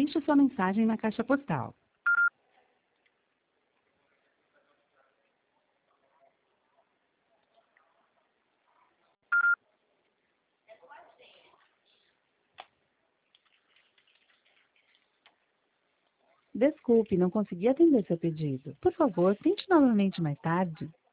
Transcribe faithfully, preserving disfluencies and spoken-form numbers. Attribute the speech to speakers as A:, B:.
A: deixe sua mensagem na caixa postal. Desculpe, não consegui atender seu pedido. Por favor, tente novamente mais tarde.